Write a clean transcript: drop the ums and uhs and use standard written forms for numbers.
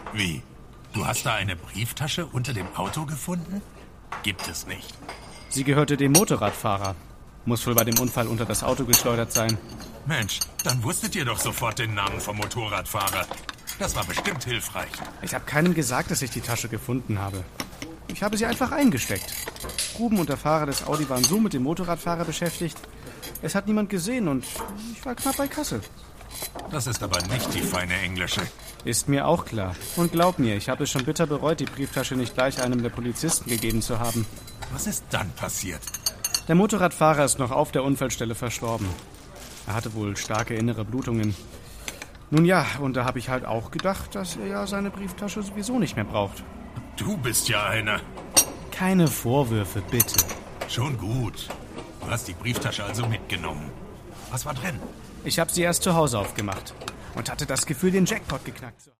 Wie? Du hast da eine Brieftasche unter dem Auto gefunden? Gibt es nicht. Sie gehörte dem Motorradfahrer. Muss wohl bei dem Unfall unter das Auto geschleudert sein. Mensch, dann wusstet ihr doch sofort den Namen vom Motorradfahrer. Das war bestimmt hilfreich. Ich habe keinem gesagt, dass ich die Tasche gefunden habe. Ich habe sie einfach eingesteckt. Ruben und der Fahrer des Audi waren so mit dem Motorradfahrer beschäftigt. Es hat niemand gesehen und ich war knapp bei Kasse. Das ist aber nicht die feine englische. Ist mir auch klar. Und glaub mir, ich habe es schon bitter bereut, die Brieftasche nicht gleich einem der Polizisten gegeben zu haben. Was ist dann passiert? Der Motorradfahrer ist noch auf der Unfallstelle verstorben. Er hatte wohl starke innere Blutungen. Nun ja, und da habe ich halt auch gedacht, dass er ja seine Brieftasche sowieso nicht mehr braucht. Du bist ja einer. Keine Vorwürfe, bitte. Schon gut. Du hast die Brieftasche also mitgenommen. Was war drin? Ich habe sie erst zu Hause aufgemacht und hatte das Gefühl, den Jackpot geknackt zu haben.